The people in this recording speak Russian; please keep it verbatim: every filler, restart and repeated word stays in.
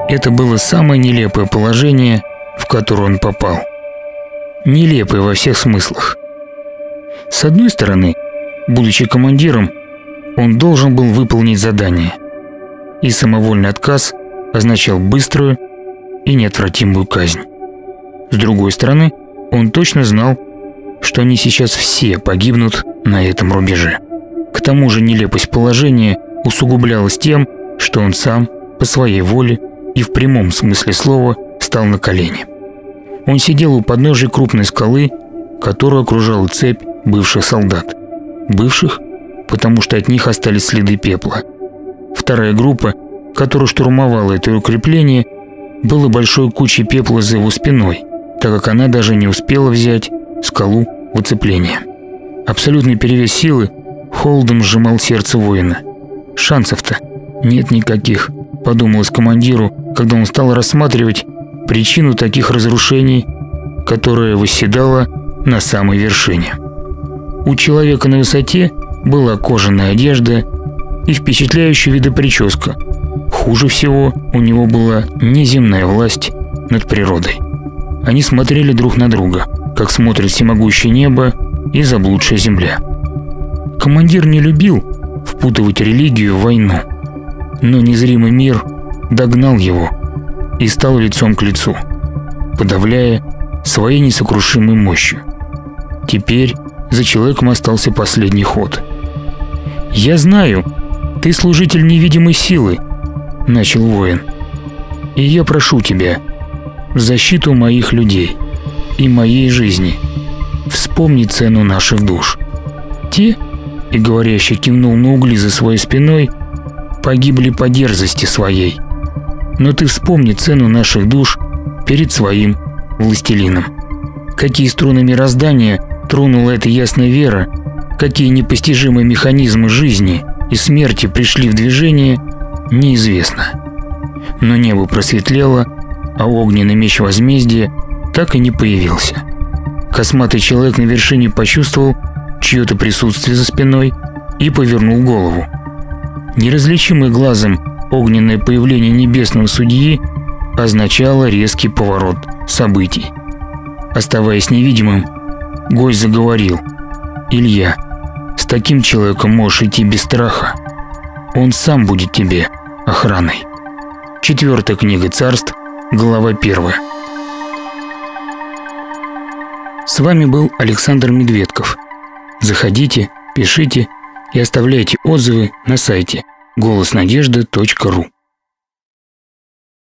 Это было самое нелепое положение, в которое он попал. Нелепое во всех смыслах. С одной стороны, будучи командиром, он должен был выполнить задание, и самовольный отказ означал быструю и неотвратимую казнь. С другой стороны, он точно знал, что они сейчас все погибнут на этом рубеже. К тому же нелепость положения усугублялась тем, что он сам, по своей воле и в прямом смысле слова, стал на колени. Он сидел у подножия крупной скалы, которую окружала цепь бывших солдат. Бывших, потому что от них остались следы пепла. Вторая группа, которая штурмовала это укрепление, была большой кучей пепла за его спиной, так как она даже не успела взять скалу в оцепление. Абсолютный перевес силы холодом сжимал сердце воина. Шансов-то нет никаких, подумалось командиру, когда он стал рассматривать причину таких разрушений, которая восседала на самой вершине. У человека на высоте была кожаная одежда и впечатляющая вида прическа. Хуже всего у него была неземная власть над природой. Они смотрели друг на друга, как смотрит всемогущее небо и заблудшая земля. Командир не любил впутывать религию в войну, но незримый мир догнал его и стал лицом к лицу, подавляя своей несокрушимой мощью. Теперь за человеком остался последний ход. «Я знаю, ты служитель невидимой силы», — начал воин. «И я прошу тебя, в защиту моих людей и моей жизни, вспомни цену наших душ. Те, — и говорящий кивнул на угли за своей спиной, — погибли по дерзости своей. Но ты вспомни цену наших душ перед своим властелином. Какие струны мироздания тронула эта ясная вера, какие непостижимые механизмы жизни и смерти пришли в движение, неизвестно. Но небо просветлело, а огненный меч возмездия так и не появился. Косматый человек на вершине почувствовал чье-то присутствие за спиной и повернул голову. Неразличимый глазом огненное появление небесного судьи означало резкий поворот событий. Оставаясь невидимым, гость заговорил: «Илья, с таким человеком можешь идти без страха. Он сам будет тебе охраной». Четвертая книга Царств, глава первая. С вами был Александр Медведков. Заходите, пишите и оставляйте отзывы на сайте голос надежды точка ру.